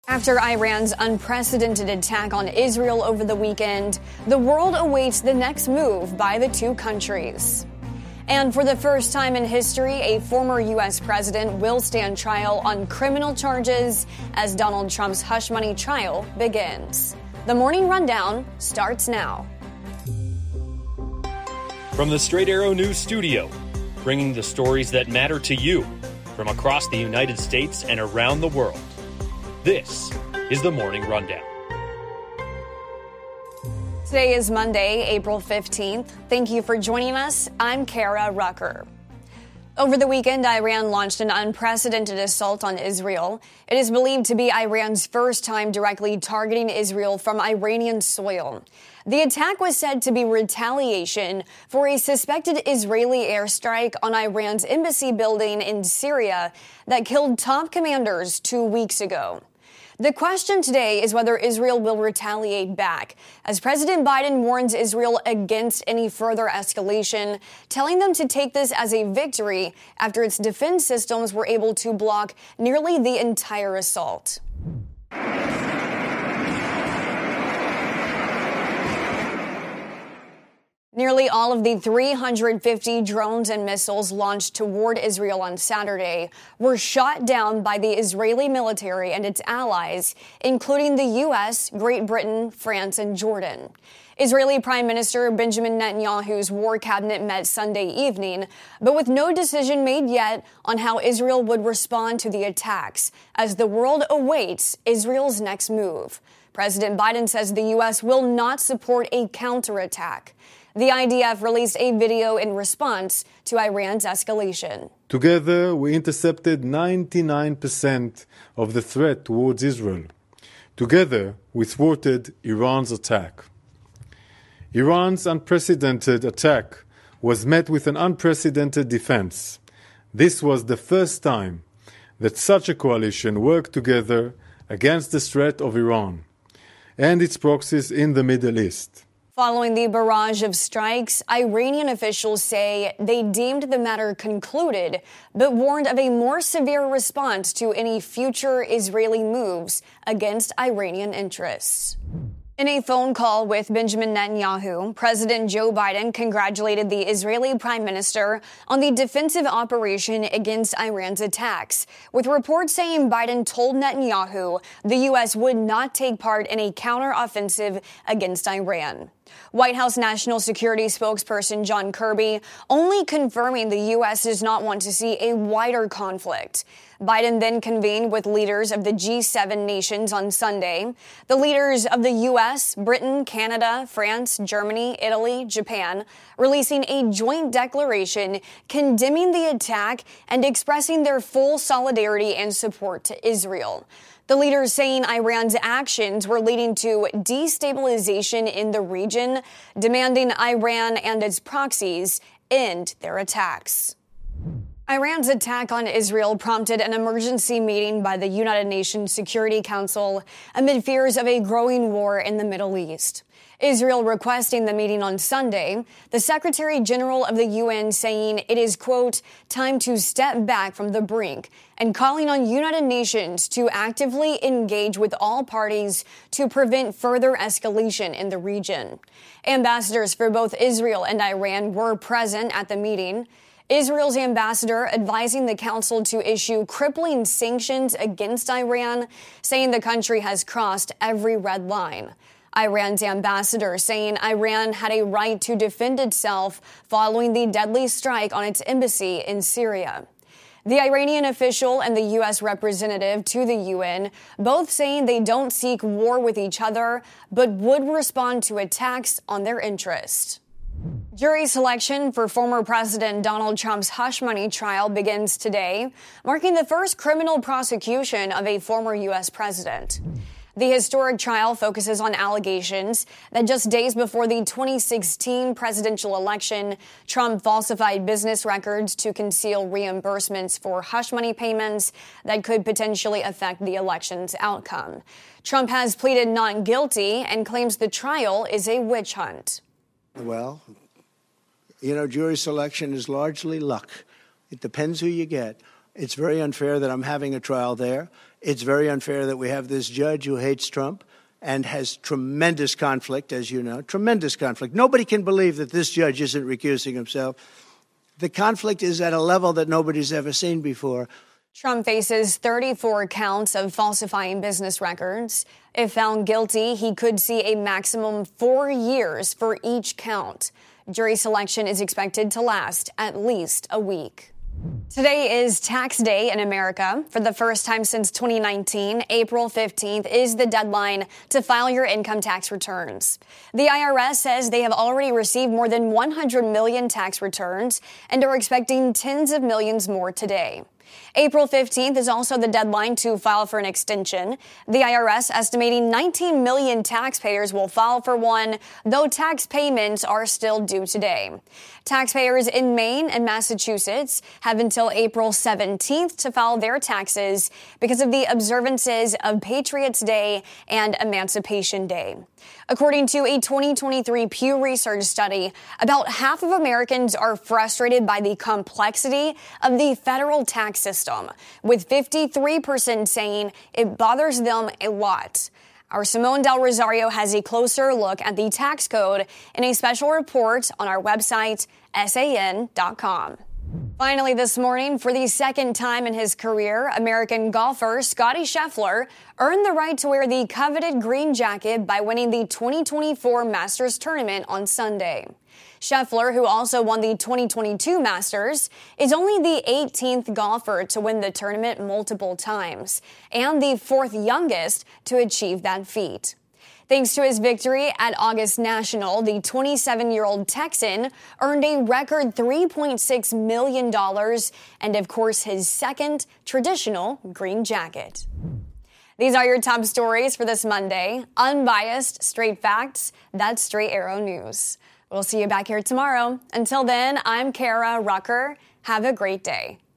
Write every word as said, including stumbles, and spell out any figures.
After Iran's unprecedented attack on Israel over the weekend, the world awaits the next move by the two countries. And for the first time in history, a former U S president will stand trial on criminal charges as Donald Trump's hush money trial begins. The Morning Rundown starts now. From the Straight Arrow News Studio, bringing the stories that matter to you from across the United States and around the world. This is the Morning Rundown. Today is Monday, April fifteenth. Thank you for joining us. I'm Kara Rucker. Over the weekend, Iran launched an unprecedented assault on Israel. It is believed to be Iran's first time directly targeting Israel from Iranian soil. The attack was said to be retaliation for a suspected Israeli airstrike on Iran's embassy building in Syria that killed top commanders two weeks ago. The question today is whether Israel will retaliate back, as President Biden warns Israel against any further escalation, telling them to take this as a victory after its defense systems were able to block nearly the entire assault. Nearly all of the three hundred fifty drones and missiles launched toward Israel on Saturday were shot down by the Israeli military and its allies, including the U S, Great Britain, France, and Jordan. Israeli Prime Minister Benjamin Netanyahu's war cabinet met Sunday evening, but with no decision made yet on how Israel would respond to the attacks, as the world awaits Israel's next move. President Biden says the U S will not support a counterattack. The I D F released a video in response to Iran's escalation. Together, we intercepted ninety-nine percent of the threat towards Israel. Together, we thwarted Iran's attack. Iran's unprecedented attack was met with an unprecedented defense. This was the first time that such a coalition worked together against the threat of Iran and its proxies in the Middle East. Following the barrage of strikes, Iranian officials say they deemed the matter concluded, but warned of a more severe response to any future Israeli moves against Iranian interests. In a phone call with Benjamin Netanyahu, President Joe Biden congratulated the Israeli Prime Minister on the defensive operation against Iran's attacks, with reports saying Biden told Netanyahu the U S would not take part in a counteroffensive against Iran. White House National Security spokesperson John Kirby only confirming the U S does not want to see a wider conflict. Biden then convened with leaders of the G seven nations on Sunday. The leaders of the U S, Britain, Canada, France, Germany, Italy, Japan, releasing a joint declaration condemning the attack and expressing their full solidarity and support to Israel. The leaders saying Iran's actions were leading to destabilization in the region, demanding Iran and its proxies end their attacks. Iran's attack on Israel prompted an emergency meeting by the United Nations Security Council amid fears of a growing war in the Middle East. Israel requesting the meeting on Sunday, the Secretary General of the U N saying it is, quote, time to step back from the brink, and calling on United Nations to actively engage with all parties to prevent further escalation in the region. Ambassadors for both Israel and Iran were present at the meeting. Israel's ambassador advising the council to issue crippling sanctions against Iran, saying the country has crossed every red line. Iran's ambassador saying Iran had a right to defend itself following the deadly strike on its embassy in Syria. The Iranian official and the U S representative to the U N both saying they don't seek war with each other, but would respond to attacks on their interest. Jury selection for former President Donald Trump's hush money trial begins today, marking the first criminal prosecution of a former U S president. The historic trial focuses on allegations that just days before the twenty sixteen presidential election, Trump falsified business records to conceal reimbursements for hush money payments that could potentially affect the election's outcome. Trump has pleaded not guilty and claims the trial is a witch hunt. Well, you know, jury selection is largely luck. It depends who you get. It's very unfair that I'm having a trial there, It's very unfair that we have this judge who hates Trump and has tremendous conflict, as you know, tremendous conflict. Nobody can believe that this judge isn't recusing himself. The conflict is at a level that nobody's ever seen before. Trump faces thirty-four counts of falsifying business records. If found guilty, he could see a maximum four years for each count. Jury selection is expected to last at least a week. Today is tax day in America. For the first time since twenty nineteen, April fifteenth is the deadline to file your income tax returns. The I R S says they have already received more than one hundred million tax returns and are expecting tens of millions more today. April fifteenth is also the deadline to file for an extension. The I R S estimating nineteen million taxpayers will file for one, though tax payments are still due today. Taxpayers in Maine and Massachusetts have until April seventeenth to file their taxes because of the observances of Patriots' Day and Emancipation Day. According to a twenty twenty-three Pew Research study, about half of Americans are frustrated by the complexity of the federal tax system, with fifty-three percent saying it bothers them a lot. Our Simone Del Rosario has a closer look at the tax code in a special report on our website, S A N dot com. Finally this morning, for the second time in his career, American golfer Scottie Scheffler earned the right to wear the coveted green jacket by winning the twenty twenty-four Masters tournament on Sunday. Scheffler, who also won the twenty twenty-two Masters, is only the eighteenth golfer to win the tournament multiple times and the fourth youngest to achieve that feat. Thanks to his victory at August National, the twenty-seven-year-old Texan earned a record three point six million dollars and, of course, his second traditional green jacket. These are your top stories for this Monday. Unbiased, straight facts. That's Straight Arrow News. We'll see you back here tomorrow. Until then, I'm Kara Rucker. Have a great day.